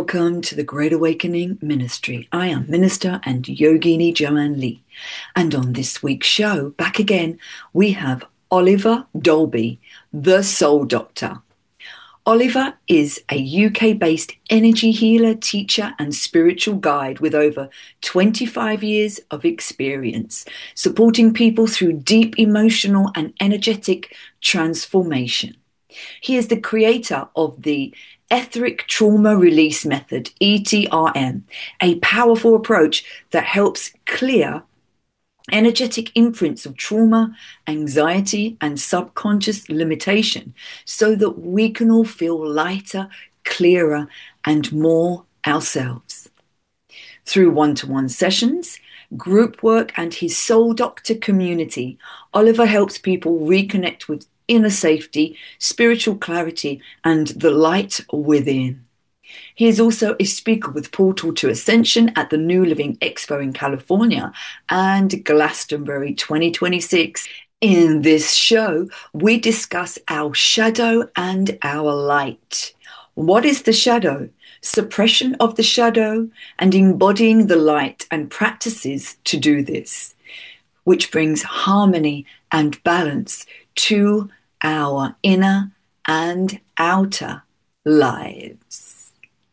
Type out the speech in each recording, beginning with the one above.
Welcome to the Great Awakening Ministry. I am Minister and Yogini Joanne Lee. And on this week's show, back again, we have Oliver Dolby, the Soul Doctor. Oliver is a UK-based energy healer, teacher, and spiritual guide with over 25 years of experience, supporting people through deep emotional and energetic transformation. He is the creator of the Etheric Trauma Release Method, ETRM, a powerful approach that helps clear energetic imprints of trauma, anxiety, and subconscious limitation so that we can all feel lighter, clearer, and more ourselves. Through one-to-one sessions, group work, and his Soul Doctor community, Oliver helps people reconnect with inner safety, spiritual clarity, and the light within. He is also a speaker with Portal to Ascension at the New Living Expo in California and Glastonbury 2026. In this show, we discuss our shadow and our light. What is the shadow? Suppression of the shadow and embodying the light and practices to do this, which brings harmony and balance to our inner and outer lives.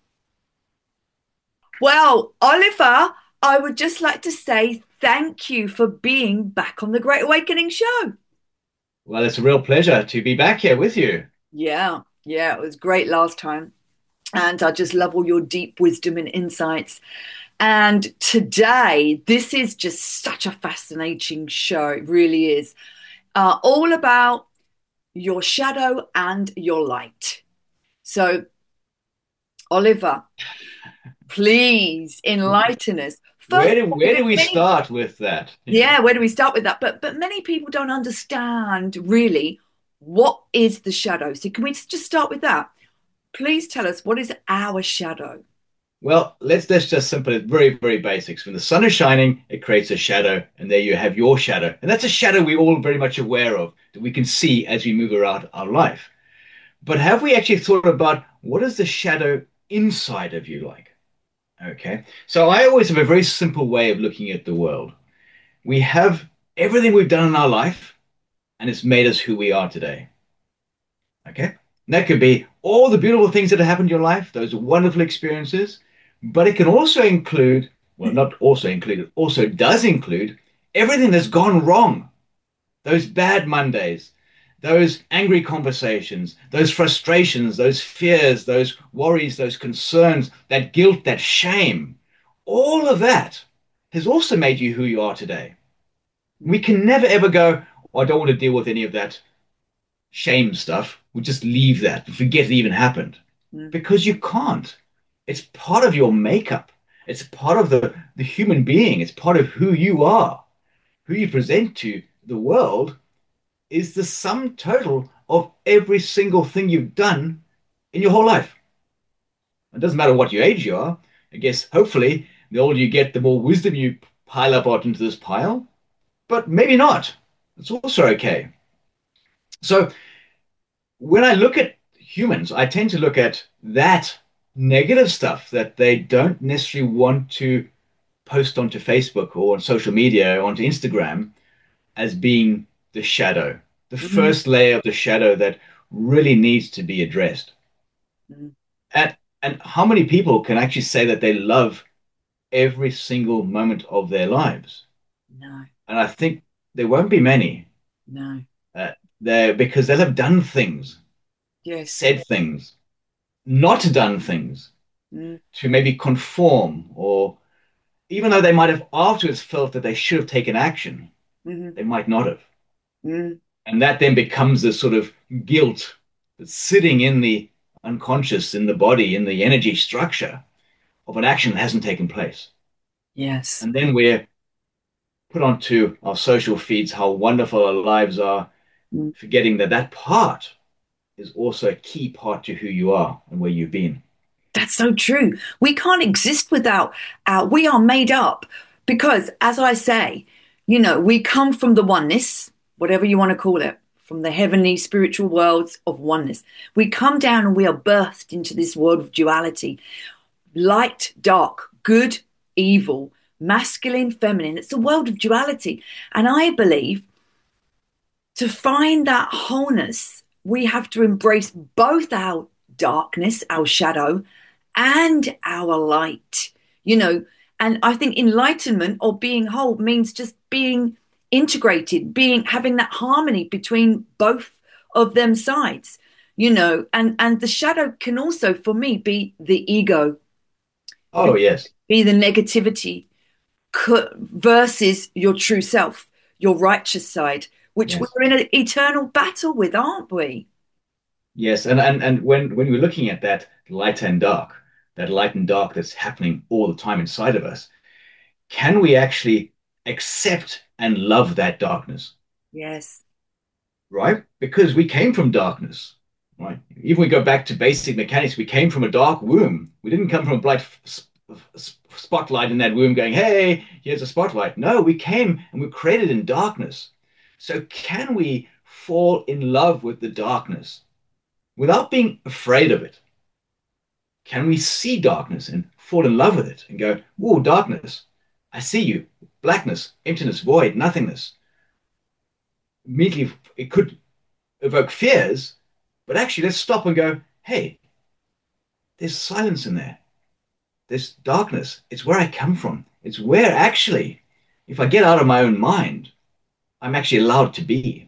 Well, Oliver, I would just like to say thank you for being back on the Great Awakening show. Well, it's a real pleasure to be back here with you. Yeah, it was great last time. And I just love all your deep wisdom and insights. And today, this is just such a fascinating show. It really is. All about your shadow and your light. So, Oliver, please enlighten us. First, Where do we start with that? yeah, where do we start with that? But many people don't understand really what is the shadow. So can we just start with that? Please tell us, what is our shadow? Well, let's just simple it, very, very basics. When the sun is shining, it creates a shadow, and there you have your shadow. And that's a shadow we're all very much aware of, that we can see as we move around our life. But have we actually thought about what is the shadow inside of you like? Okay. So I always have a very simple way of looking at the world. We have everything we've done in our life, and it's made us who we are today. Okay. And that could be all the beautiful things that have happened in your life, those wonderful experiences, but it can also include, well, not also include, it also does include everything that's gone wrong. Those bad Mondays, those angry conversations, those frustrations, those fears, those worries, those concerns, that guilt, that shame, all of that has also made you who you are today. We can never ever go, oh, I don't want to deal with any of that shame stuff. We just leave that, forget it even happened. Mm. Because you can't. It's part of your makeup. It's part of the human being. It's part of who you are. Who you present to the world is the sum total of every single thing you've done in your whole life. It doesn't matter what your age you are. I guess hopefully the older you get, the more wisdom you pile up onto this pile. But maybe not. It's also okay. So when I look at humans, I tend to look at that negative stuff that they don't necessarily want to post onto Facebook or on social media or onto Instagram as being the shadow, the Mm. first layer of the shadow that really needs to be addressed. Mm. And how many people can actually say that they love every single moment of their lives? No, And I think there won't be many no. uh, there because they'll have done things, Yes. said things, not done things Mm. to maybe conform, or even though they might have afterwards felt that they should have taken action, Mm-hmm. they might not have. Mm. And that then becomes this sort of guilt that's sitting in the unconscious, in the body, in the energy structure of an action that hasn't taken place. Yes. And then we're put onto our social feeds how wonderful our lives are, Mm. forgetting that that part is also a key part to who you are and where you've been. That's so true. We can't exist without we are made up because, as I say, we come from the oneness, whatever you want to call it, from the heavenly spiritual worlds of oneness. We come down and we are birthed into this world of duality. light, dark, good, evil, masculine, feminine. It's a world of duality. And I believe to find that wholeness, we have to embrace both our darkness, our shadow, and our light, you know. And I think enlightenment or being whole means just being integrated, being having that harmony between both of them sides, and the shadow can also, for me, be the ego, Oh, yes. be the negativity versus your true self, your righteous side, which Yes. we're in an eternal battle with, aren't we? Yes. And when we're looking at that light and dark, that light and dark that's happening all the time inside of us, can we actually accept and love that darkness? Yes. Right? Because we came from darkness, right? Even we go back to basic mechanics, we came from a dark womb. We didn't come from a bright spotlight in that womb going, hey, here's a spotlight. No, we came and we created in darkness. So can we fall in love with the darkness without being afraid of it? Can we see darkness and fall in love with it and go, oh, darkness, I see you. Blackness, emptiness, void, nothingness. Immediately, it could evoke fears, but actually, let's stop and go, hey, there's silence in there. There's darkness. It's where I come from. It's where actually, if I get out of my own mind, I'm actually allowed to be.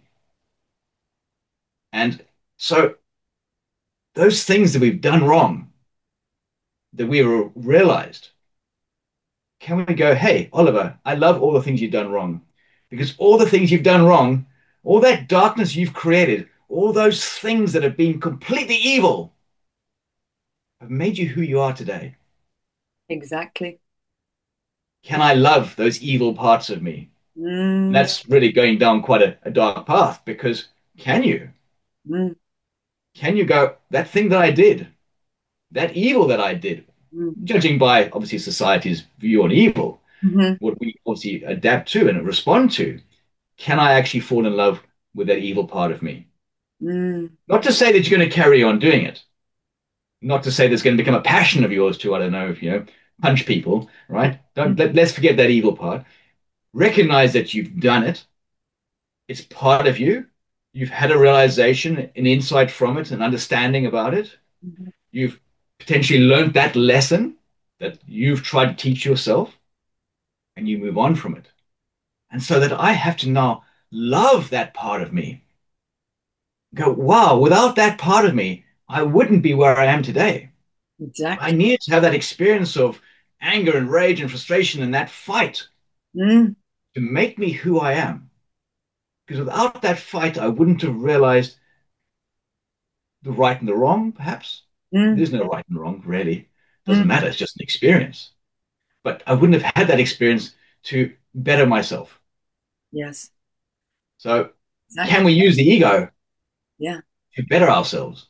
And so, those things that we've done wrong, that we realized, can we go, hey, Oliver, I love all the things you've done wrong. Because all the things you've done wrong, all that darkness you've created, all those things that have been completely evil have made you who you are today. Exactly. Can I love those evil parts of me? And Mm, that's really going down quite a dark path because can you? mm, Can you go, that thing that I did, that evil that I did, mm, judging by obviously society's view on evil, mhm, what we obviously adapt to and respond to, can I actually fall in love with that evil part of me? mm, Not to say that you're going to carry on doing it, not to say there's going to become a passion of yours to, I don't know, if punch people, right? mm, Let's forget that evil part. Recognize that you've done it. It's part of you. You've had a realization, an insight from it, an understanding about it. mhm, You've potentially learned that lesson that you've tried to teach yourself, and you move on from it. And so that I have to now love that part of me. Go, wow, without that part of me, I wouldn't be where I am today. I exactly. needed to have that experience of anger and rage and frustration and that fight Mm, to make me who I am. Because without that fight, I wouldn't have realized the right and the wrong, perhaps. mm, There's no right and wrong, really. It doesn't mm. matter. It's just an experience. But I wouldn't have had that experience to better myself. Yes, So, can exactly. we use the ego Yeah, to better ourselves?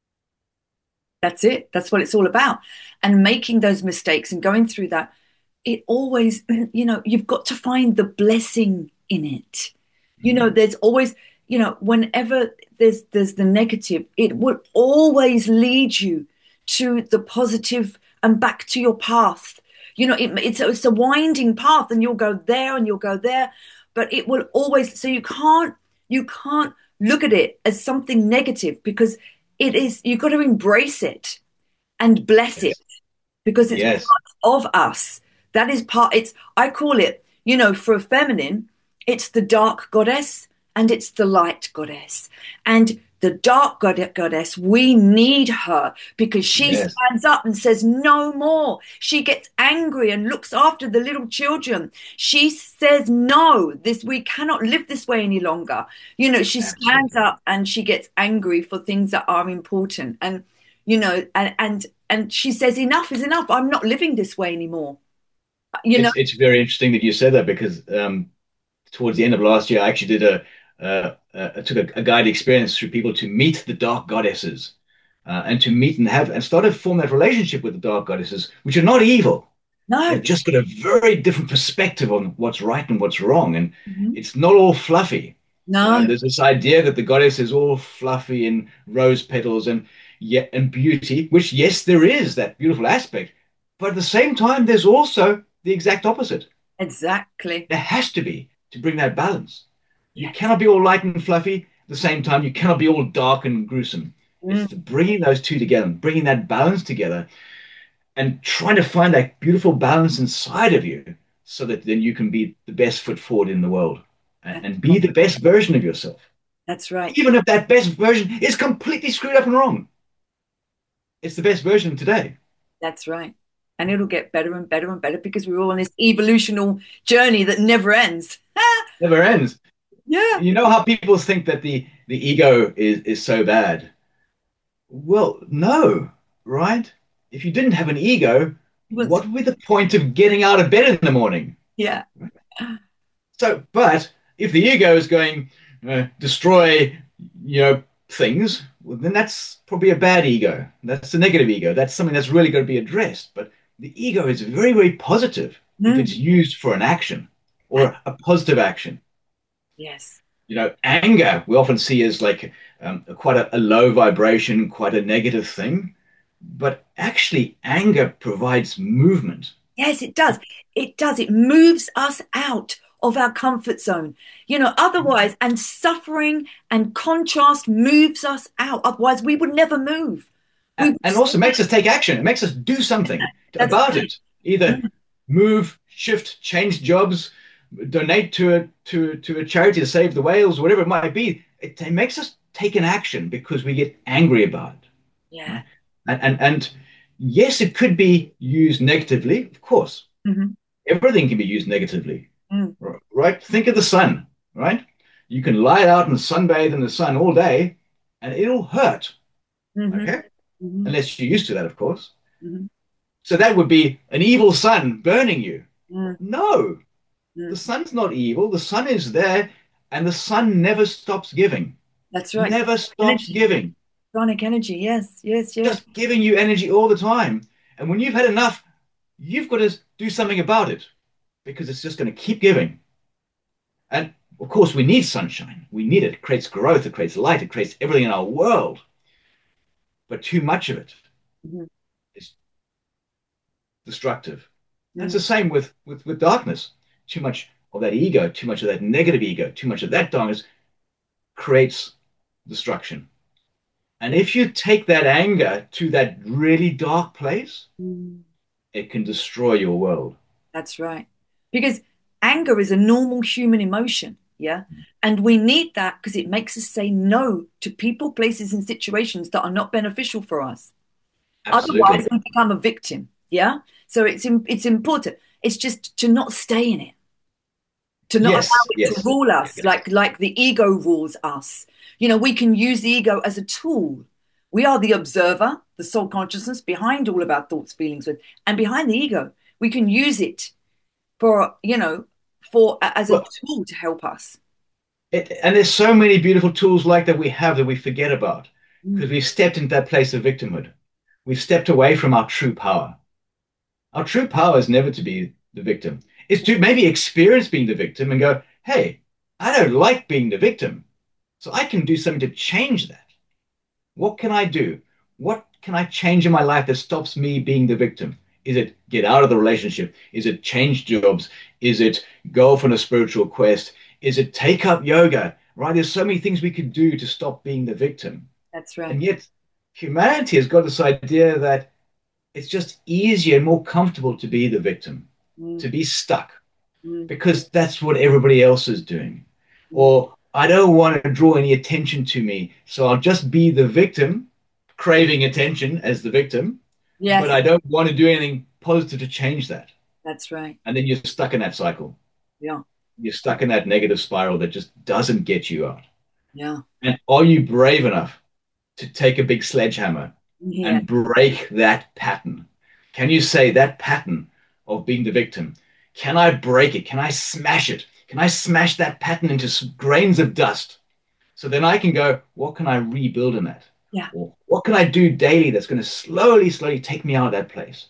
that's it. That's what it's all about. And making those mistakes and going through that, it always, you've got to find the blessing in it. Mm. There's always, whenever there's the negative, it will always lead you to the positive and back to your path. It's a winding path, and you'll go there and you'll go there, but it will always. So you can't look at it as something negative because it is. You've got to embrace it and bless it Yes. because it's Yes. part of us. That is part, I call it, for a feminine, it's the dark goddess and it's the light goddess. And the dark goddess, we need her because she Yes. stands up and says, no more. She gets angry and looks after the little children. She says, no, we cannot live this way any longer. She stands Absolutely. up and she gets angry for things that are important. And, and she says, enough is enough. I'm not living this way anymore. You know, It's very interesting that you said that because towards the end of last year, I actually did I took a guided experience through people to meet the dark goddesses and to meet and have and start to form that relationship with the dark goddesses, which are not evil. no, They've just got a very different perspective on what's right and what's wrong, and mhm, it's not all fluffy. no, There's this idea that the goddess is all fluffy and rose petals and beauty, which yes, there is that beautiful aspect, But at the same time, there's also the exact opposite. Exactly. There has to be to bring that balance. You Yes. cannot be all light and fluffy. At the same time, you cannot be all dark and gruesome. It's Mm, the bringing those two together, bringing that balance together, and trying to find that beautiful balance inside of you, so that then you can be the best foot forward in the world that's and be right. the best version of yourself, That's right. even if that best version is completely screwed up and wrong. It's the best version today. That's right. And it'll get better and better and better because we're all on this evolutional journey that never ends. Never ends. Yeah. You know how people think that the ego is so bad? Well, no, right? If you didn't have an ego, It was, what would be the point of getting out of bed in the morning? yeah. So, but if the ego is going destroy, things, well, then that's probably a bad ego. That's a negative ego. That's something that's really going to be addressed. But the ego is very, very positive if it's Mm. used for an action or a positive action. Yes. Anger we often see as like quite a low vibration, quite a negative thing. But actually, anger provides movement. Yes, it does. It does. It moves us out of our comfort zone. Otherwise, and suffering and contrast moves us out. Otherwise, we would never move. We would And also stay. makes us take action. It makes us do something That's about right. it. Either Mm, move, shift, change jobs, donate to a charity to save the whales, whatever it might be. It makes us take an action because we get angry about it. yeah. Right? And yes, it could be used negatively, of course. Hmm. Everything can be used negatively, Mm, right? Think of the sun, right? You can lie out and sunbathe in the sun all day, and it'll hurt, hmm. okay? Hmm. Unless you're used to that, of course. Hmm. So that would be an evil sun burning you. Mm, No, the mm. sun's not evil. The sun is there, and the sun never stops giving. That's right. Never stops Energy. giving. Chronic energy. Yes, yes, yes. Just giving you energy all the time. And when you've had enough, you've got to do something about it because it's just going to keep giving. And of course, we need sunshine. We need it. It creates growth, it creates light, it creates everything in our world. But too much of it Mhm. is destructive. That's Mm. the same with darkness. Too much of that ego, too much of that negative ego, too much of that darkness creates destruction. And if you take that anger to that really dark place, Mm. it can destroy your world. That's right. Because anger is a normal human emotion. Yeah. And we need that because it makes us say no to people, places, and situations that are not beneficial for us. Otherwise, Absolutely. we become a victim. Yeah. So it's important. It's just to not stay in it, to not allow Yes, it to yes, rule us yes. like the ego rules us. We can use the ego as a tool. We are the observer, the soul consciousness behind all of our thoughts, feelings, and behind the ego. We can use it for as a Well, tool to help us. and there's so many beautiful tools like that we have that we forget about Mm. because we've stepped into that place of victimhood. We've stepped away from our true power. Our true power is never to be the victim. It's to maybe experience being the victim and go, hey, I don't like being the victim. So I can do something to change that. What can I do? What can I change in my life that stops me being the victim? Is it get out of the relationship? Is it change jobs? Is it go off on a spiritual quest? Is it take up yoga? Right? There's so many things we could do to stop being the victim. That's right. And yet, humanity has got this idea that it's just easier and more comfortable to be the victim, Mm, to be stuck, mm, because that's what everybody else is doing. mm. Or I don't want to draw any attention to me, so I'll just be the victim, craving attention as the victim, but Yes, I don't want to do anything positive to change that. that's right. And then you're stuck in that cycle. Yeah, You're stuck in that negative spiral that just doesn't get you out. yeah, And are you brave enough to take a big sledgehammer yeah, and break that pattern? Can you say that pattern of being the victim? Can I break it? Can I smash it? Can I smash that pattern into grains of dust? So then I can go, what can I rebuild in that? yeah. Or what can I do daily that's going to slowly, slowly take me out of that place?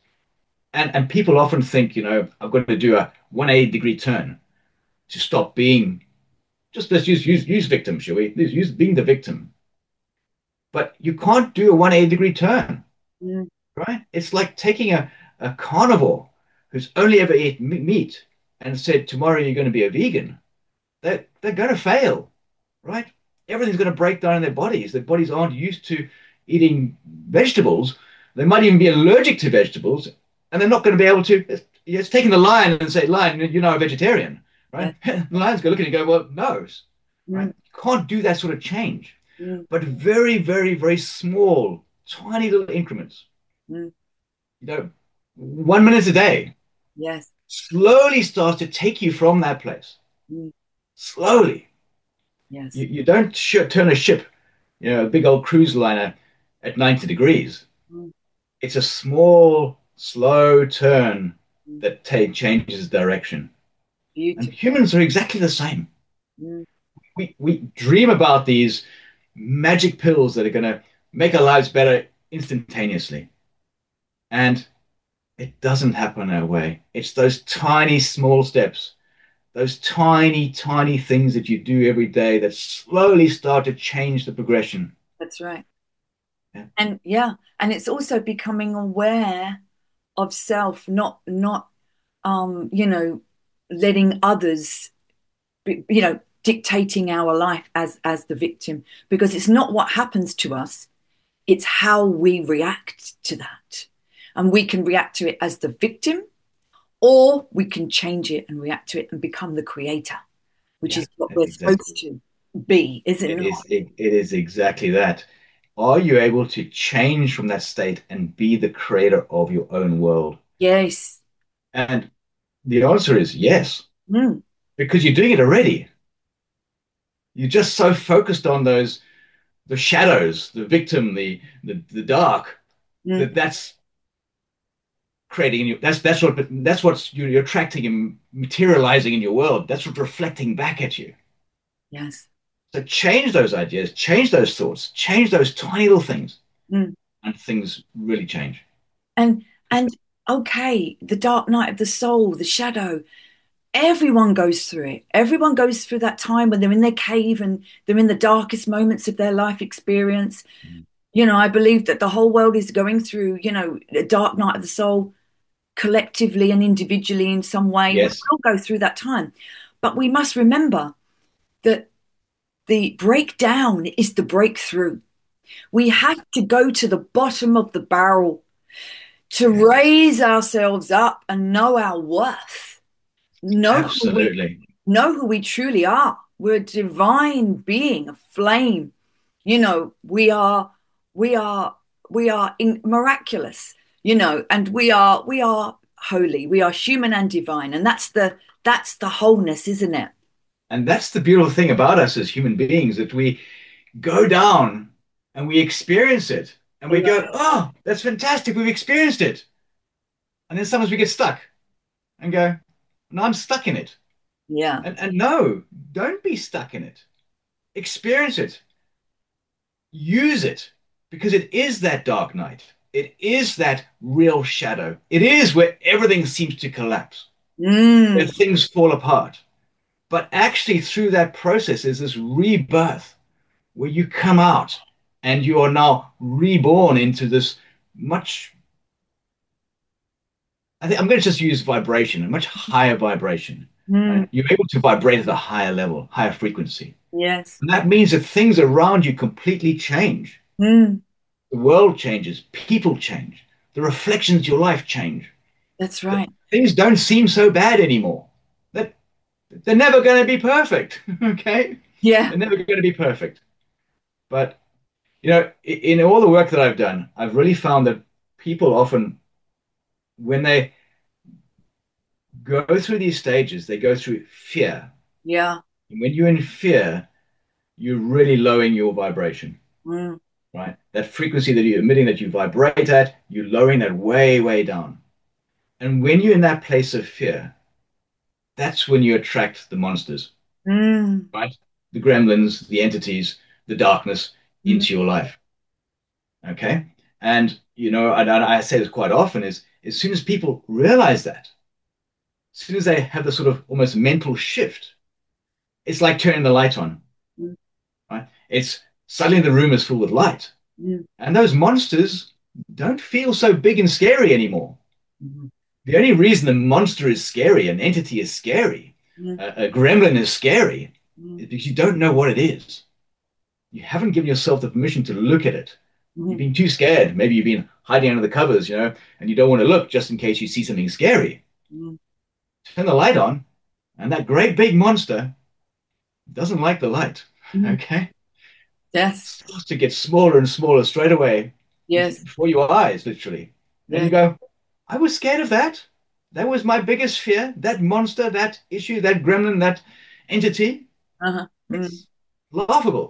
And people often think, I've got to do a 180-degree turn to stop being, just let's use victim, shall we? Let's use being the victim. But you can't do a 180-degree turn, Mm, right? It's like taking a carnivore who's only ever ate meat and said, tomorrow you're going to be a vegan, they're going to fail, right? Everything's going to break down in their bodies. Their bodies aren't used to eating vegetables. They might even be allergic to vegetables, and they're not going to be able to. It's taking the lion and say, lion, you're now a vegetarian, right? Yeah. The lion's going to look at you and go, well, no, right? Mm, You can't do that sort of change, mm, but very, very, very small, tiny little increments. mm. 1 minute a day Yes. slowly starts to take you from that place. Mm, Slowly. yes. You don't turn a ship, a big old cruise liner at 90 degrees. Mm, It's a small, slow turn mm. that changes direction. And Beautiful. humans are exactly the same. Mm, We dream about these magic pills that are going to make our lives better instantaneously. And it doesn't happen that way. It's those tiny, small steps, those tiny, tiny things that you do every day that slowly start to change the progression. that's right. Yeah. And yeah, and it's also becoming aware of self, not you know, letting others dictating our life as the victim, because it's not what happens to us, it's how we react to that. And we can react to it as the victim, or we can change it and react to it and become the creator, which Yeah, is what we're exactly. supposed to be, is it not? It is exactly that. Are you able to change from that state and be the creator of your own world? Yes. And the answer is yes, Mm, because you're doing it already. You're just so focused on the shadows, the victim, the dark, mm, that's creating in you. That's what you're attracting and materializing in your world. That's what's reflecting back at you. yes. So change those ideas, change those thoughts, change those tiny little things, Mm. and things really change. And okay, the dark night of the soul, the shadow, everyone goes through it. Everyone goes through that time when they're in their cave and they're in the darkest moments of their life experience. I believe that the whole world is going through, a dark night of the soul collectively and individually in some way. We Yes, all go through that time. But we must remember that the breakdown is the breakthrough. We have to go to the bottom of the barrel to yeah, raise ourselves up and know our worth. Know who we absolutely. know who we truly are. We're a divine being, a flame. We are miraculous, and we are holy. We are human and divine. And that's the wholeness, isn't it? And that's the beautiful thing about us as human beings that we go down and we experience it and we Yeah. go, oh, that's fantastic. We've experienced it. And then sometimes we get stuck and go, no, I'm stuck in it. Yeah. And no, don't be stuck in it. Experience it. Use it because it is that dark night. It is that real shadow. It is where everything seems to collapse, where Mm, things fall apart. But actually, through that process is this rebirth where you come out and you are now reborn into this much, I think I'm going to just use vibration, a much higher vibration. mm, Right? You're able to vibrate at a higher level, higher frequency. yes. And that means that things around you completely change. Mm, The world changes, people change, the reflections of your life change. that's right. Things don't seem so bad anymore. That they're never going to be perfect. Okay? Yeah. They're never going to be perfect. But in all the work that I've done, I've really found that people often, when they go through these stages, they go through fear. Yeah. And when you're in fear, you're really lowering your vibration, Mm, right? That frequency that you're emitting, that you vibrate at, you're lowering that way, way down. And when you're in that place of fear, that's when you attract the monsters, mm, right? The gremlins, the entities, the darkness mm, into your life. Okay. And, I say this quite often is as soon as people realize that, as soon as they have the sort of almost mental shift, it's like turning the light on, mm, right? It's suddenly the room is full with light. mm, And those monsters don't feel so big and scary anymore. The only reason the monster is scary, an entity is scary, Mm, a gremlin is scary, mm, is because you don't know what it is. You haven't given yourself the permission to look at it. You've mm, been too scared. Maybe you've been hiding under the covers, and you don't want to look just in case you see something scary. mm, Turn the light on, and that great big monster doesn't like the light. mm. Okay? Yes, Starts to get smaller and smaller straight away yes, before your eyes, literally. And you yes. go, I was scared of that. That was my biggest fear. That monster, that issue, that gremlin, that entity. Uh-huh. Mm. It's laughable.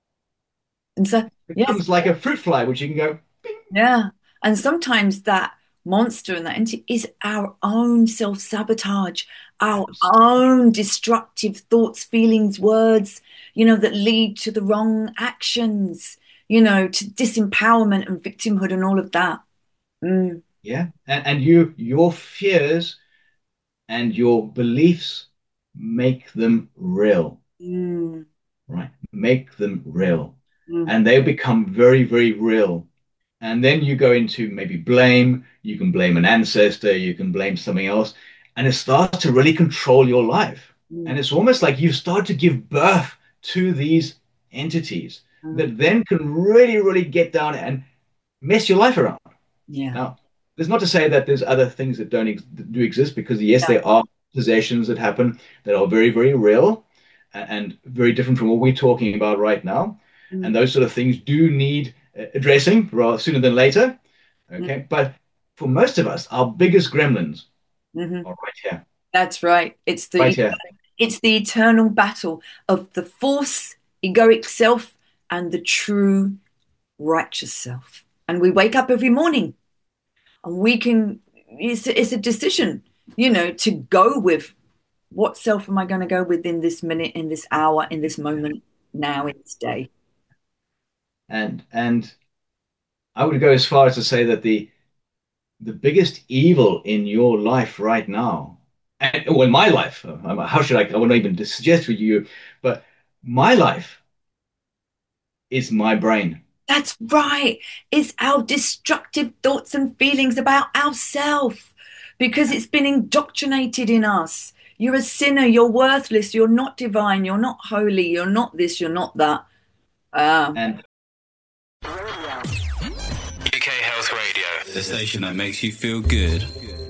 And so, It yes, becomes like a fruit fly, which you can go, bing. yeah. And sometimes that monster and that entity is our own self-sabotage, our own destructive thoughts, feelings, words, that lead to the wrong actions, to disempowerment and victimhood and all of that. Mm, Yeah. And your fears and your beliefs make them real, mm, right? Make them real. mm, And they become very, very real. And then you go into maybe blame. You can blame an ancestor, you can blame something else, and it starts to really control your life. And mm, it's almost like you start to give birth to these entities mm. that then can really, really get down and mess your life around. Yeah. Now, there's not to say that there's other things that that do exist, because yes, Yeah. there are possessions that happen that are very, very real and very different from what we're talking about right now. And Mm, those sort of things do need addressing rather sooner than later. mm, Okay. But for most of us, our biggest gremlins mhm. are right here, That's right. right here. It's the eternal battle of the false egoic self and the true righteous self. And we wake up every morning and it's a decision, to go with what self am I going to go with in this minute, in this hour, in this moment, now, in this day. And I would go as far as to say that the biggest evil in your life right now, and well, in my life, how should I won't even suggest for you, but my life is my brain. That's right. It's our destructive thoughts and feelings about ourselves because it's been indoctrinated in us. You're a sinner, you're worthless, you're not divine, you're not holy, you're not this, you're not that. Ah, And UK Health Radio, the station that makes you feel good.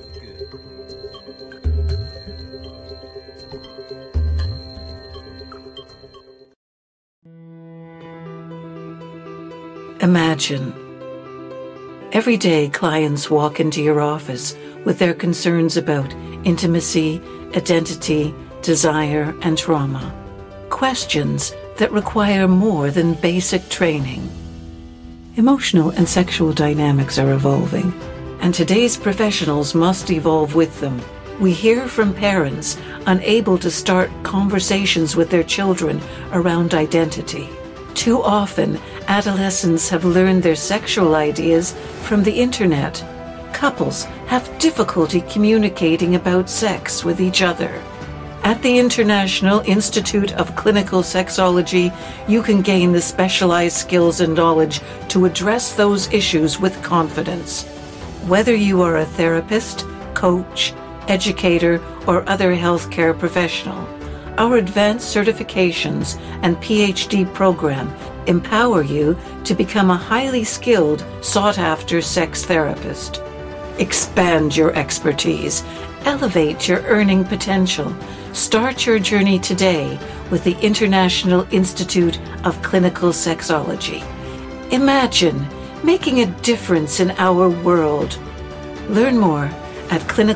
Imagine. Every day, clients walk into your office with their concerns about intimacy, identity, desire, and trauma. Questions that require more than basic training. Emotional and sexual dynamics are evolving, and today's professionals must evolve with them. We hear from parents unable to start conversations with their children around identity. Too often, adolescents have learned their sexual ideas from the internet. Couples have difficulty communicating about sex with each other. At the International Institute of Clinical Sexology, you can gain the specialized skills and knowledge to address those issues with confidence. Whether you are a therapist, coach, educator, or other healthcare professional, our advanced certifications and PhD program empower you to become a highly skilled, sought-after sex therapist. Expand your expertise, elevate your earning potential. Start your journey today with the International Institute of Clinical Sexology. Imagine making a difference in our world. Learn more at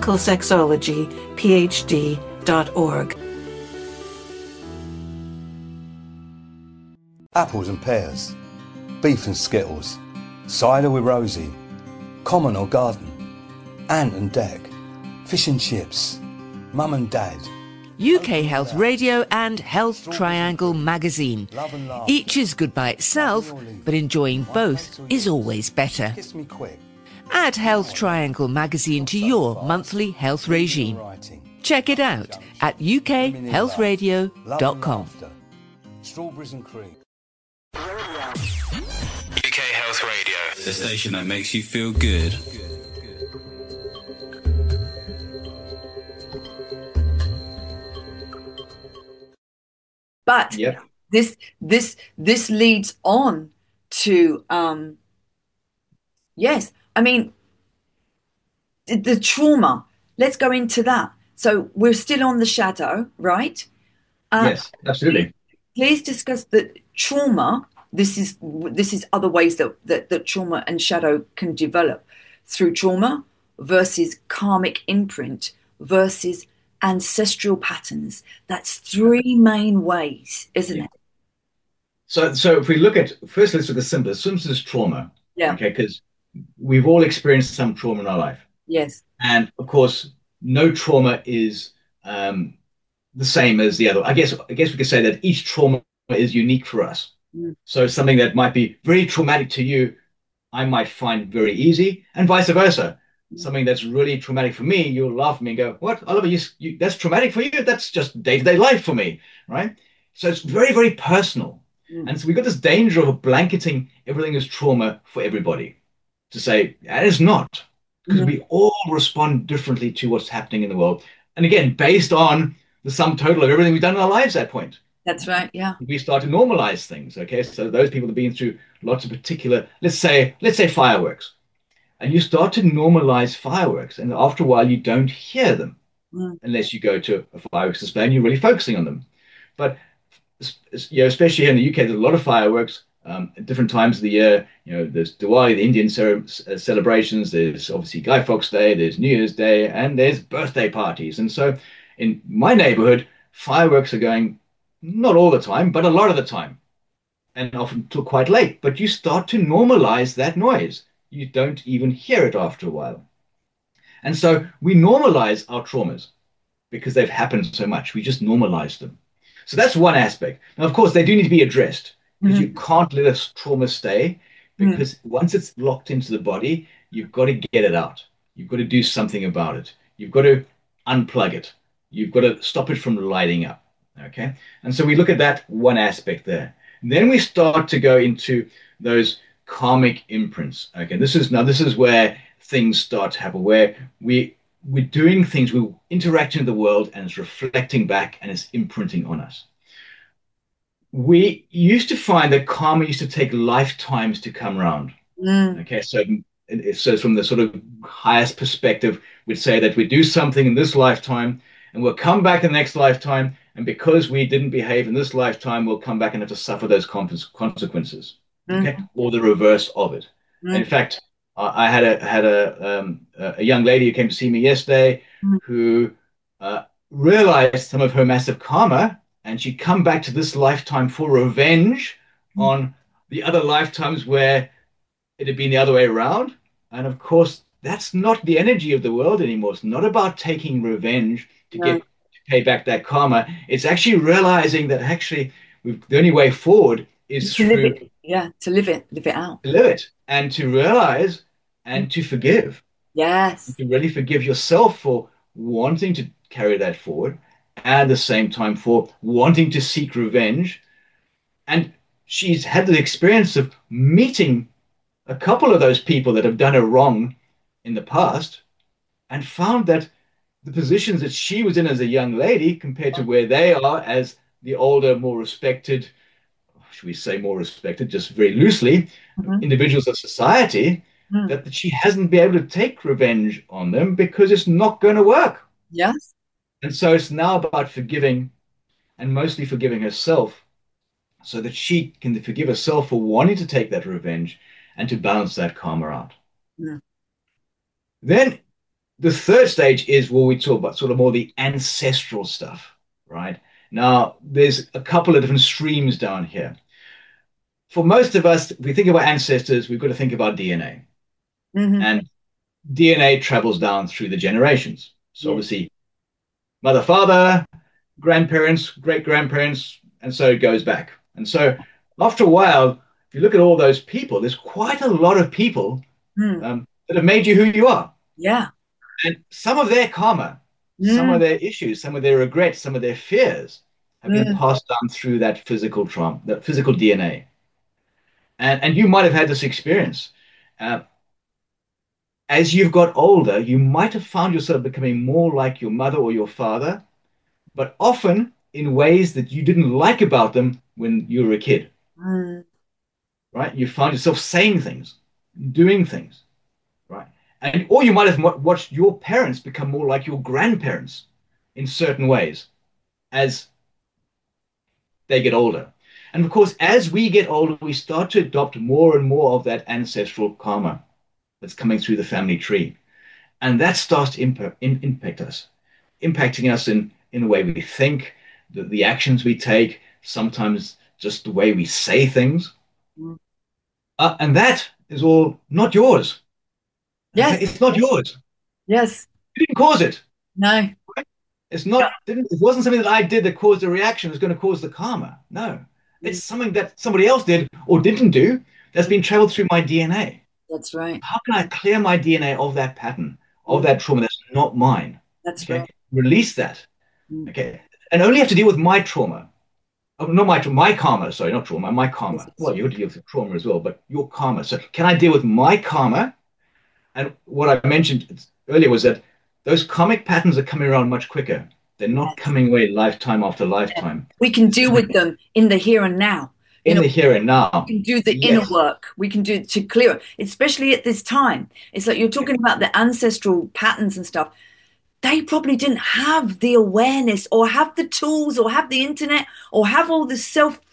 clinicalsexologyphd.org. Apples and pears, beef and skittles, cider with Rosie, common or garden, ant and deck, fish and chips, mum and dad. UK Health Radio and Health Triangle magazine. Each is good by itself, but enjoying both is always better. Kiss me quick. Add Health Triangle magazine to your monthly health regime. Check it out at ukhealthradio.com. Strawberries and cream. UK Health Radio, the station that makes you feel good. But Yep. this leads on to yes, I mean the trauma. Let's go into that. So we're still on the shadow, right? Uh, Yes, absolutely. please discuss the trauma. This is other ways that trauma and shadow can develop through trauma versus karmic imprint versus ancestral patterns. That's three main ways, isn't Yeah. it? So if we look at first, let's look at the simplest. Simplest is trauma. Yeah. Okay, because we've all experienced some trauma in our life. Yes. And of course, no trauma is um, the same as the other. I guess we could say that each trauma is unique for us. Mm. So something that might be very traumatic to you, I might find very easy, and vice versa. Mm. Something that's really traumatic for me, you'll laugh at me and go, "What, Oliver? That's traumatic for you? That's just day-to-day life for me, right?" So it's very, very personal. Mm. And so we've got this danger of blanketing everything as trauma for everybody to say, and it's not, because Mhm. we all respond differently to what's happening in the world. And again, based on the sum total of everything we've done in our lives at that point, That's right. Yeah. we start to normalize things. Okay. So those people that have been through lots of particular, let's say fireworks, and you start to normalize fireworks. And after a while, you don't hear them Mm. unless you go to a fireworks display and you're really focusing on them. But especially here in the UK, there's a lot of fireworks at different times of the year. There's Diwali, the Indian celebrations. There's obviously Guy Fawkes Day. There's New Year's Day, and there's birthday parties. And so, in my neighborhood, fireworks are going not all the time, but a lot of the time, and often till quite late. But you start to normalize that noise. You don't even hear it after a while. And so we normalize our traumas because they've happened so much. We just normalize them. So that's one aspect. Now, of course, they do need to be addressed because you Mhm. can't let a trauma stay Mm. because once it's locked into the body, you've got to get it out. You've got to do something about it. You've got to unplug it. You've got to stop it from lighting up. Okay. And so we look at that one aspect there. And then we start to go into those karmic imprints. Okay. This is where things start to happen, where we're doing things, we're interacting with the world, and it's reflecting back and it's imprinting on us. We used to find that karma used to take lifetimes to come around. Mm. Okay, so from the sort of highest perspective, we'd say that we do something in this lifetime and we'll come back in the next lifetime, and because we didn't behave in this lifetime, we'll come back and have to suffer those consequences. Okay, Mm. or the reverse of it. And in Mm. fact, I had a young lady who came to see me yesterday Mm. who realized some of her massive karma, and she'd come back to this lifetime for revenge Mm. on the other lifetimes where it had been the other way around. And of course, that's not the energy of the world anymore. It's not about taking revenge to No. get to pay back that karma. It's actually realizing that actually the only way forward is To live through it. Yeah. To live it out. to live it and to realize Mm. and to forgive. Yes. To really forgive yourself for wanting to carry that forward and at the same time for wanting to seek revenge. And she's had the experience of meeting a couple of those people that have done her wrong in the past and found that the positions that she was in as a young lady compared to where they are as the older, more respected, should we say more respected, just very loosely, Mhm. individuals of society, Mm. that she hasn't been able to take revenge on them because it's not going to work. Yes. And so it's now about forgiving and mostly forgiving herself so that she can forgive herself for wanting to take that revenge and to balance that karma out. Mm. Then the third stage is what we talk about, sort of more the ancestral stuff, right? Now, there's a couple of different streams down here. For most of us, if we think about ancestors, we've got to think about DNA. Mhm. And DNA travels down through the generations. So Yeah. obviously, mother, father, grandparents, great grandparents, and so it goes back. And so after a while, if you look at all those people, there's quite a lot of people Mm. that have made you who you are. Yeah. And some of their karma, some of Mm. their issues, some of their regrets, some of their fears have been Mm. passed down through that physical trauma, that physical DNA. And you might have had this experience. Uh, as you've got older, you might have found yourself becoming more like your mother or your father, but often in ways that you didn't like about them when you were a kid, Mm. right? You found yourself saying things, doing things, right? And or you might have watched your parents become more like your grandparents in certain ways as they get older. And of course, as we get older, we start to adopt more and more of that ancestral karma that's coming through the family tree. And that starts to impact us, impacting us in the way we think, the actions we take, sometimes just the way we say things. Mm. And that is all not yours. Okay? Yes. It's not yours. Yes. You didn't cause it. No. It's Yeah. not, it wasn't something that I did that caused the reaction that's going to cause the karma. No. Mm. It's something that somebody else did or didn't do that's been traveled through my DNA. That's right. How can I clear my DNA of that pattern, of Mm. that trauma that's not mine? That's Okay. right. Release that. Mm. Okay. And only have to deal with my trauma. Oh, not my karma, sorry, not trauma, my karma. Yes. Well, you have to deal with trauma as well, but your karma. So can I deal with my karma? And what I mentioned earlier was that those karmic patterns are coming around much quicker. They're not Yes. coming away lifetime after lifetime. We can It's deal with them in the here and now. You in know, the here and we now. can do the inner Yes. work. We can do to clear it, especially at this time. It's like you're talking about the ancestral patterns and stuff. They probably didn't have the awareness or have the tools or have the internet or have all the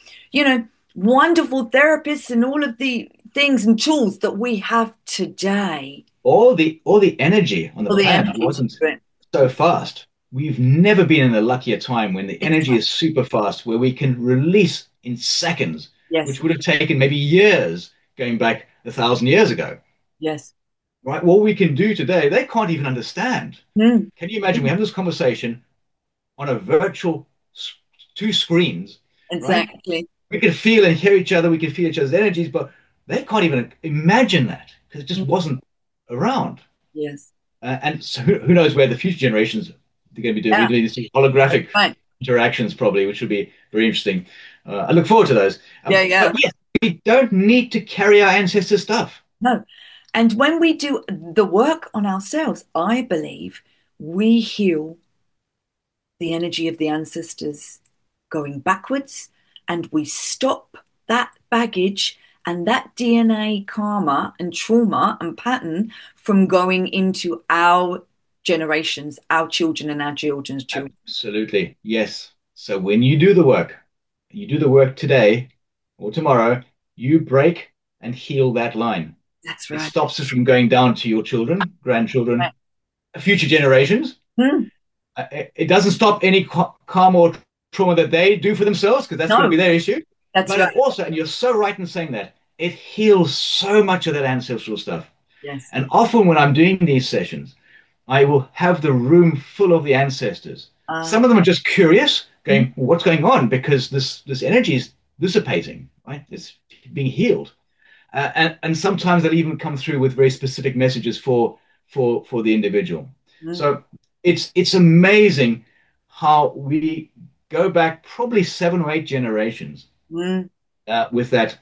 wonderful therapists and all of the things and tools that we have today. All the energy on the All the planet energy. wasn't so fast. We've never been in a luckier time when the energy is super fast, where we can release in seconds, Yes. which would have taken maybe years going back 1,000 years ago. Yes. Right? What we can do today, they can't even understand. Mm. Can you imagine? We have this conversation on a virtual two screens. Exactly. Right? We can feel and hear each other. We can feel each other's energies, but they can't even imagine that because it just wasn't around. Yes. And so who knows where the future generations are going to be doing? We're doing these holographic interactions probably, which would be very interesting. I look forward to those. Yeah. But yes, we don't need to carry our ancestors' stuff. No. And when we do the work on ourselves, I believe we heal the energy of the ancestors going backwards, and we stop that baggage and that DNA karma and trauma and pattern from going into our generations, our children and our children's children. Absolutely. Yes. So when you do the work today or tomorrow, you break and heal that line. That's It right. stops us from going down to your children, grandchildren, future generations. Hmm. It doesn't stop any karma or trauma that they do for themselves, because that's going to be their issue. That's But right. it also, and you're so right in saying that, it heals so much of that ancestral stuff. Yes. And often when I'm doing these sessions, I will have the room full of the ancestors. Some of them are just curious, going, well, what's going on? Because this energy is dissipating, right? It's being healed. And sometimes they'll even come through with very specific messages for the individual. So it's amazing how we go back probably 7 or 8 generations with that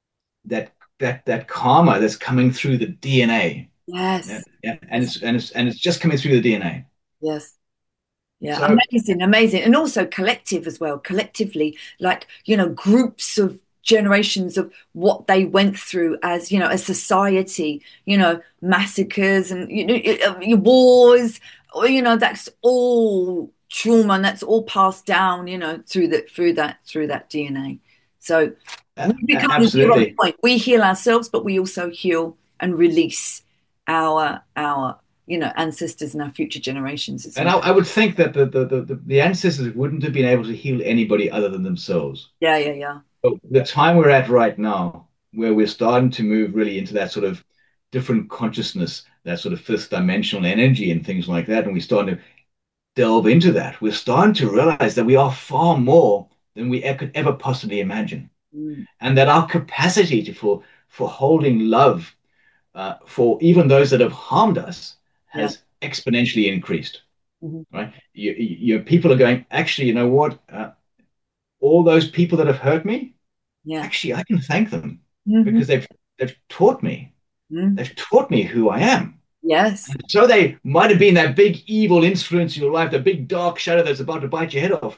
karma that's coming through the DNA. Yes. Yeah. And it's just coming through the DNA. Yes. Yeah. So, amazing. And also collective as well. Collectively, like, groups of generations of what they went through as, a society, massacres and, wars, that's all trauma, and that's all passed down, through that DNA. So we become absolutely. point. We heal ourselves, but we also heal and release our ancestors and our future generations. And I would think that the ancestors wouldn't have been able to heal anybody other than themselves. Yeah. But the time we're at right now, where we're starting to move really into that sort of different consciousness, that sort of fifth dimensional energy and things like that, and we're starting to delve into that, we're starting to realize that we are far more than we could ever possibly imagine. And that our capacity for holding love for even those that have harmed us has exponentially increased. Right? People are going, actually, you know what? All those people that have hurt me, actually, I can thank them because they've taught me. They've taught me who I am. Yes. And so they might have been that big evil influence in your life, the big dark shadow that's about to bite your head off.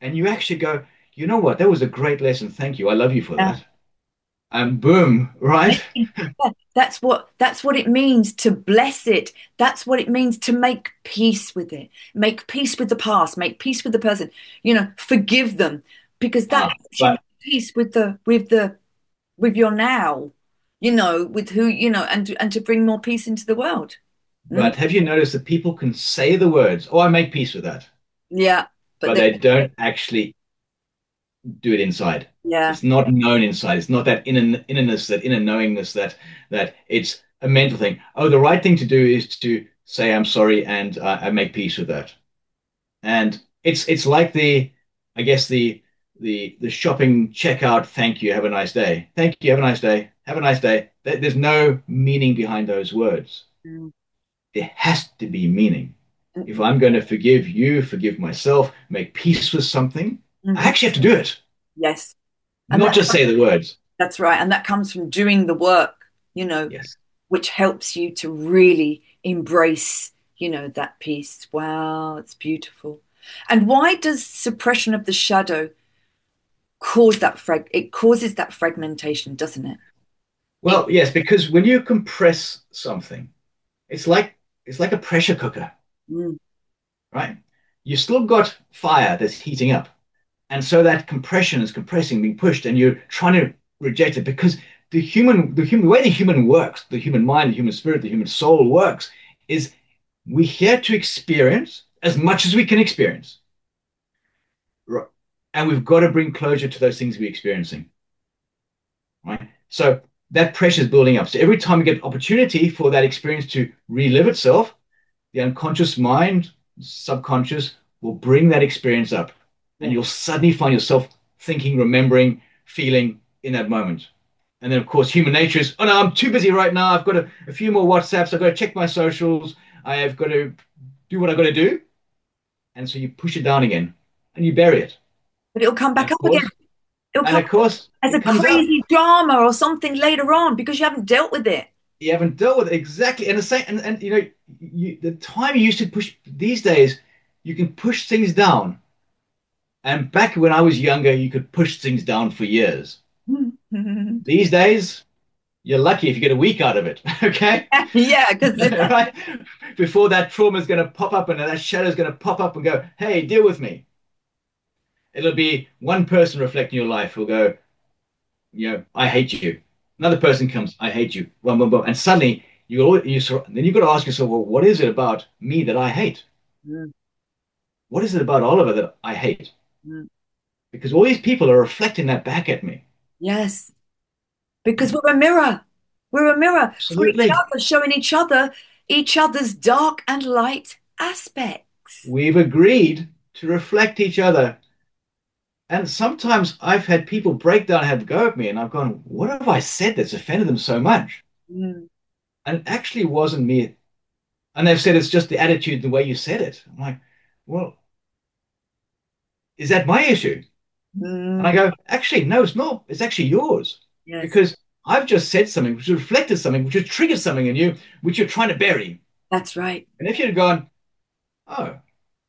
and you actually go, you know what? That was a great lesson. Thank you. I love you for Yeah. that. And boom, right? Yeah, that's what it means to bless it. That's what it means to make peace with it. Make peace with the past, make peace with the person, forgive them because that Ah, helps you but make peace with your now, with who, and to bring more peace into the world. Mm? but have you noticed that people can say the words, "Oh, I make peace with that," Yeah, but but they don't actually do it inside. yeah, It's not known inside. It's not that innerness, that inner knowingness that it's a mental thing. Oh, the right thing to do is to say I'm sorry and I make peace with that. And it's like I guess the shopping checkout. Thank you. Have a nice day. Thank you. Have a nice day. Have a nice day. There's no meaning behind those words. mm, There has to be meaning. If mm, I'm going to forgive you, forgive myself, make peace with something, I mhm. actually have to do it, Yes, and not just say the words. that's right, and that comes from doing the work, Yes. which helps you to really embrace, that peace. Wow, it's beautiful. And why does suppression of the shadow it causes that fragmentation, doesn't it? It Well, yes, because when you compress something, it's like it's like a pressure cooker, mm, right? You've still got fire that's heating up. And so that compression is compressing, being pushed, and you're trying to reject it because the way the human works, the human mind, the human spirit, the human soul works, is we're here to experience as much as we can experience. Right? And we've got to bring closure to those things we're experiencing. Right? So that pressure is building up. So every time we get opportunity for that experience to relive itself, the unconscious mind, subconscious will bring that experience up. And yeah, you'll suddenly find yourself thinking, remembering, feeling in that moment. And then, of course, human nature is, oh no, I'm too busy right now. I've got a few more WhatsApps. I've got to check my socials. I have got to do what I've got to do. And so you push it down again and you bury it. but it'll come And back of up again. course, It'll and come of course, as it a comes up. crazy drama or something later on because you haven't dealt with it. You haven't dealt with it exactly. And the same, and the time you used to push these days, you can push things down. And back when I was younger, you could push things down for years. These days, you're lucky if you get a week out of it. Okay. Yeah, because Right? Before that trauma is going to pop up and that shadow is going to pop up and go, hey, deal with me. It'll be one person reflecting your life who'll go, I hate you. Another person comes, I hate you. Boom, boom, boom. And suddenly then you've got to ask yourself, well, what is it about me that I hate? What is it about Oliver that I hate? Because all these people are reflecting that back at me. yes, because we're a mirror. We're a mirror for each Absolutely. other, showing each other's dark and light aspects. We've agreed to reflect each other. And sometimes I've had people break down and have a go at me, and I've gone, what have I said that's offended them so much? Mm, And it actually wasn't me. And they've said it's just the attitude, the way you said it. I'm like, well, is that my issue? And I mm, go, actually, no, it's not. It's actually yours. yes, Because I've just said something which reflected something, which has triggered something in you, which you're trying to bury. that's right. And if you'd have gone, oh, all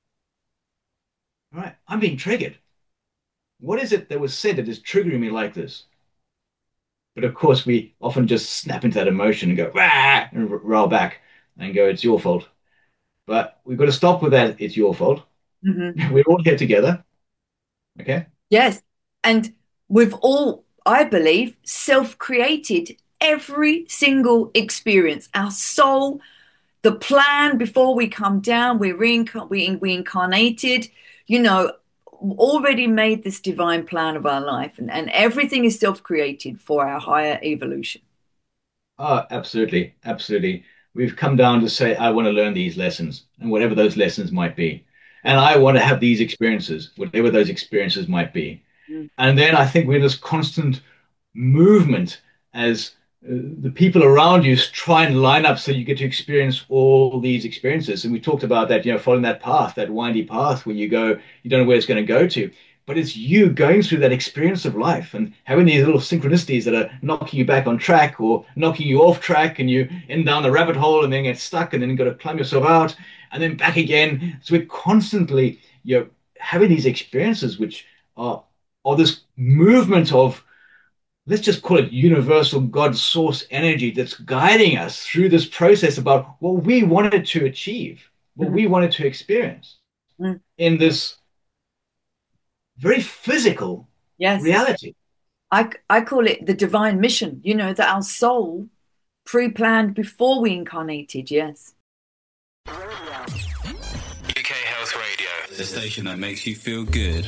right, I'm being triggered. What is it that was said that is triggering me like this? But of course, we often just snap into that emotion and go, rah, and roll back and go, it's your fault. But we've got to stop with that. It's your fault. Mhm. We're all here together. Okay. Yes. And we've all, I believe, self-created every single experience. Our soul, the plan before we come down, we incarnated, you know, already made this divine plan of our life, and everything is self-created for our higher evolution. Oh, absolutely. Absolutely. We've come down to say, I want to learn these lessons and whatever those lessons might be. And I want to have these experiences, whatever those experiences might be. Mm. And then I think we're in this constant movement as the people around you try and line up so you get to experience all these experiences. And we talked about that, following that path, that windy path where you go, you don't know where it's going to go to. But it's you going through that experience of life and having these little synchronicities that are knocking you back on track or knocking you off track, and you end down the rabbit hole and then get stuck and then you've got to climb yourself out and then back again. So we're constantly, having these experiences, which are this movement of, let's just call it universal God source energy that's guiding us through this process about what we wanted to achieve, what we wanted to experience in this very physical reality. I call it the divine mission, that our soul pre-planned before we incarnated. Yes. UK Health Radio, the station that makes you feel good.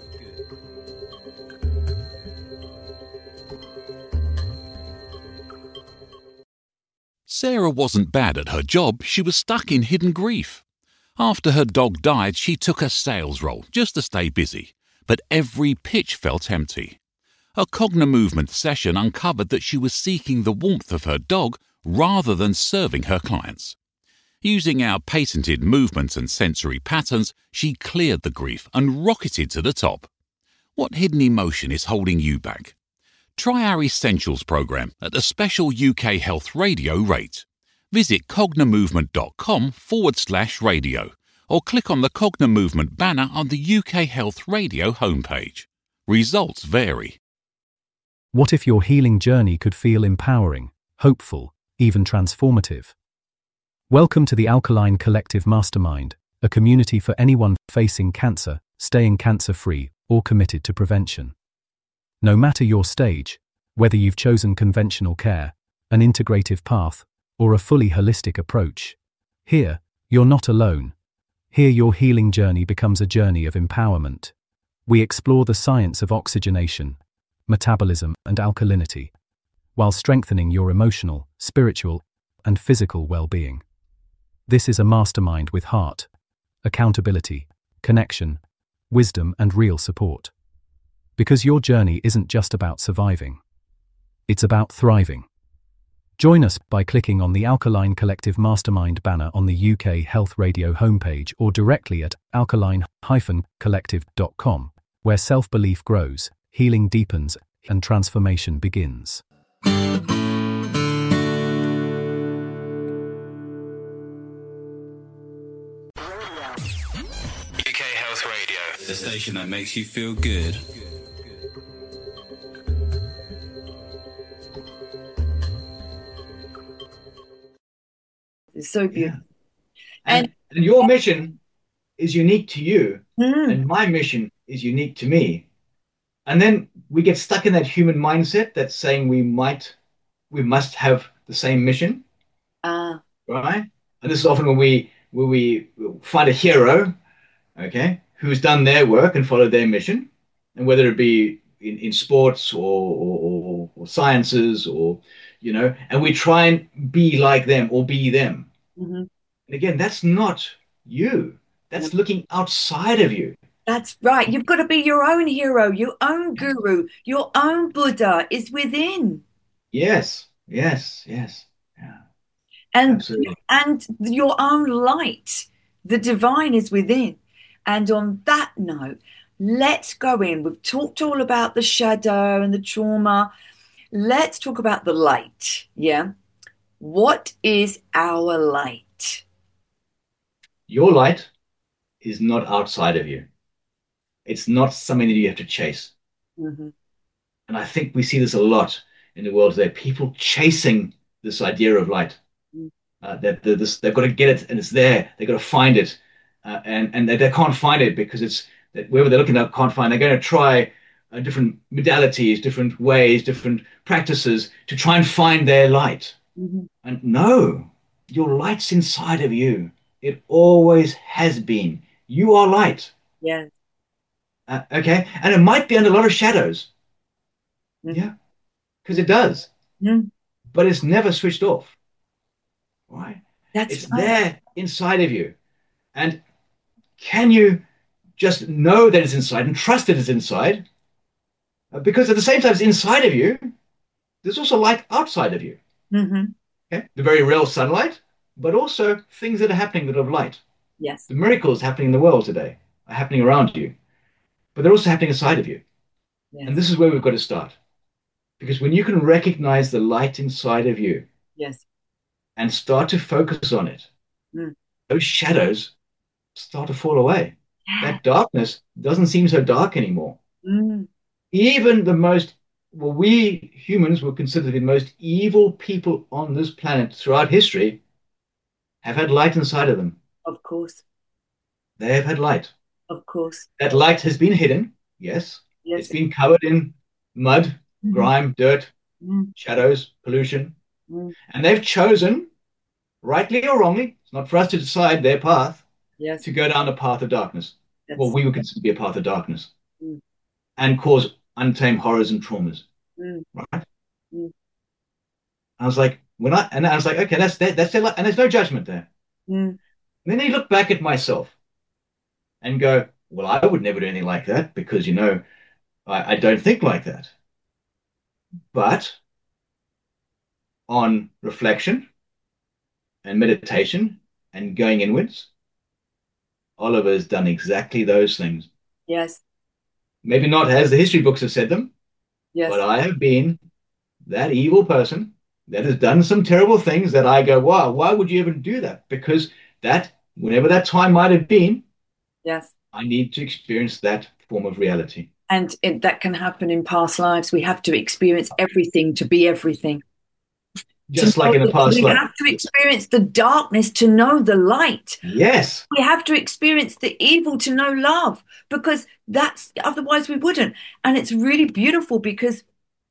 Sarah wasn't bad at her job, she was stuck in hidden grief. After her dog died, she took a sales role just to stay busy, but every pitch felt empty. A Cognimovement session uncovered that she was seeking the warmth of her dog rather than serving her clients. Using our patented movements and sensory patterns, she cleared the grief and rocketed to the top. What hidden emotion is holding you back? Try our Essentials program at a special UK Health Radio rate. Visit cognimovement.com/radio or click on the Cognimovement banner on the UK Health Radio homepage. Results vary. What if your healing journey could feel empowering, hopeful, even transformative? Welcome to the Alkaline Collective Mastermind, a community for anyone facing cancer, staying cancer-free, or committed to prevention. No matter your stage, whether you've chosen conventional care, an integrative path, or a fully holistic approach, here, you're not alone. Here your healing journey becomes a journey of empowerment. We explore the science of oxygenation, metabolism, and alkalinity, while strengthening your emotional, spiritual, and physical well-being. This is a mastermind with heart, accountability, connection, wisdom, and real support. Because your journey isn't just about surviving. It's about thriving. Join us by clicking on the Alkaline Collective Mastermind banner on the UK Health Radio homepage or directly at alkaline-collective.com, where self-belief grows, healing deepens, and transformation begins. UK Health Radio, the station that makes you feel good. It's so beautiful. Yeah. And your mission is unique to you, and my mission is unique to me. And then we get stuck in that human mindset that's saying we must have the same mission, right? And this is often when we find a hero, okay, who's done their work and followed their mission, and whether it be in sports or sciences or and we try and be like them or be them. And again, that's not you. That's looking outside of you. That's right. You've got to be your own hero, your own guru, your own Buddha is within. Yes. Yeah. And absolutely. And your own light, the divine is within. And on that note, let's go in. We've talked all about the shadow and the trauma. Let's talk about the light. Yeah. What is our light? Your light is not outside of you. It's not something that you have to chase. And I think we see this a lot in the world today. People chasing this idea of light. They've got to get it, and it's there. They've got to find it, and they can't find it because it's that wherever they're looking, they can't find. They're going to try different modalities, different ways, different practices to try and find their light. And no, your light's inside of you. It always has been. You are light. Yes. Okay, and it might be under a lot of shadows. Yeah, because it does. But it's never switched off. Right? It's right. There inside of you. And can you just know that it's inside and trust that it's inside? Because at the same time it's inside of you, there's also light outside of you. Okay? The very real sunlight, but also things that are happening that are of light. Yes. The miracles happening in the world today are happening around you, but they're also happening inside of you. Yes. And this is where we've got to start. Because when you can recognize the light inside of you, yes, and start to focus on it, those shadows start to fall away. that darkness doesn't seem so dark anymore. Mm. Even the most, well, we humans were considered the most evil people on this planet throughout history have had light inside of them. Of course. They have had light. Of course. That light has been hidden, yes. Yes. It's been covered in mud, grime, dirt, Mm. shadows, pollution. Mm. And they've chosen, rightly or wrongly, it's not for us to decide their path, Yes. to go down the path of darkness. That's- Well, we would consider to be a path of darkness. Mm. And cause untamed horrors and traumas. Mm. Right? Mm. I was like, okay, that's their life, and there's no judgment there. Mm. And then I look back at myself and go, well, I would never do anything like that because, I don't think like that. But on reflection and meditation and going inwards, Oliver has done exactly those things. Yes. Maybe not as the history books have said them, Yes. but I have been that evil person that has done some terrible things that I go, wow, why would you even do that? Because whenever that time might have been, Yes. I need to experience that form of reality. And that can happen in past lives. We have to experience everything to be everything. Just like in the past we life. have to experience the darkness to know the light. Yes. We have to experience the evil to know love, because otherwise we wouldn't. And it's really beautiful because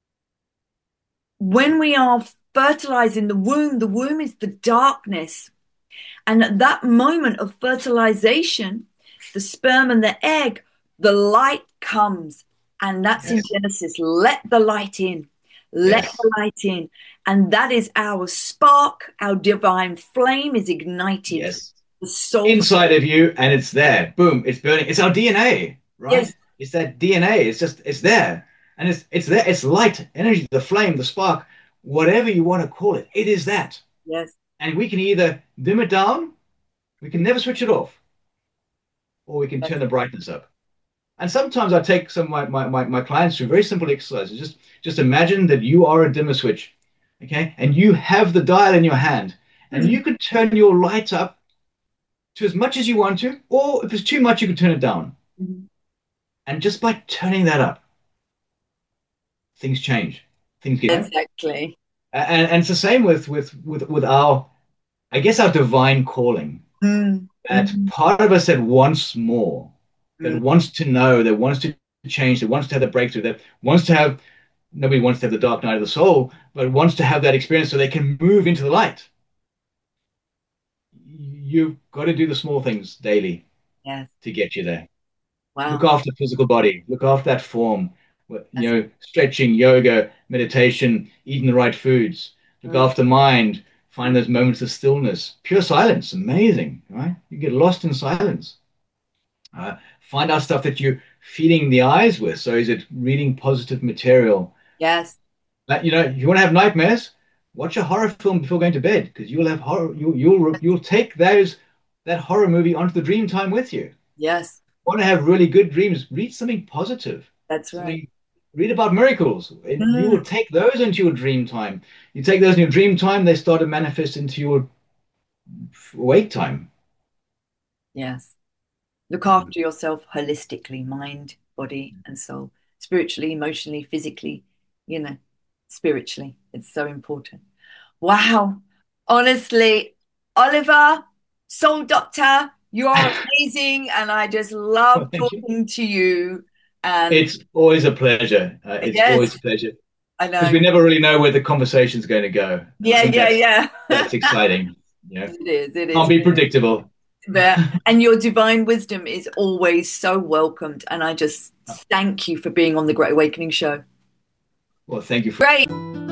when we are fertilizing the womb is the darkness. And at that moment of fertilization, the sperm and the egg, the light comes. And that's in Genesis. Let the light in. Let the light in. And that is our spark. Our divine flame is ignited. Yes. The soul inside of you, and it's there. Boom, it's burning. It's our DNA, right? Yes. It's that DNA. It's there. And it's there. It's light, energy, the flame, the spark, whatever you want to call it. It is that. Yes. And we can either dim it down, we can never switch it off, or we can turn the brightness up. And sometimes I take some of my clients through very simple exercises. Just imagine that you are a dimmer switch, okay? And you have the dial in your hand, and you could turn your light up to as much as you want to, or if it's too much, you can turn it down. Mm-hmm. And just by turning that up, things change. Things get exactly. And it's the same with our, I guess, our divine calling. That part of us that wants more, that wants to know, that wants to change, that wants to have the breakthrough, that wants to have, nobody wants to have the dark night of the soul, but wants to have that experience so they can move into the light. You've got to do the small things daily to get you there. Wow. Look after the physical body, look after that form, stretching, yoga, meditation, eating the right foods, look after mind, find those moments of stillness, pure silence, amazing, right? You get lost in silence. Find out stuff that you're feeding the eyes with. So is it reading positive material? Yes. If you want to have nightmares, watch a horror film before going to bed, because you'll have horror. You'll take that horror movie onto the dream time with you. Yes. Want to have really good dreams? Read something positive. That's right. Read about miracles. You will take those into your dream time. You take those in your dream time, they start to manifest into your wake time. Yes. Look after yourself holistically, mind, body, and soul, spiritually, emotionally, physically, spiritually. It's so important. Wow. Honestly, Oliver, Soul Doctor, you are amazing. And I just love talking to you. And it's always a pleasure. Always a pleasure. I know. Because we never really know where the conversation's going to go. Yeah. That's exciting. It is. Can't be predictable. And your divine wisdom is always so welcomed. And I just thank you for being on the Great Awakening Show. Well, thank you. Great.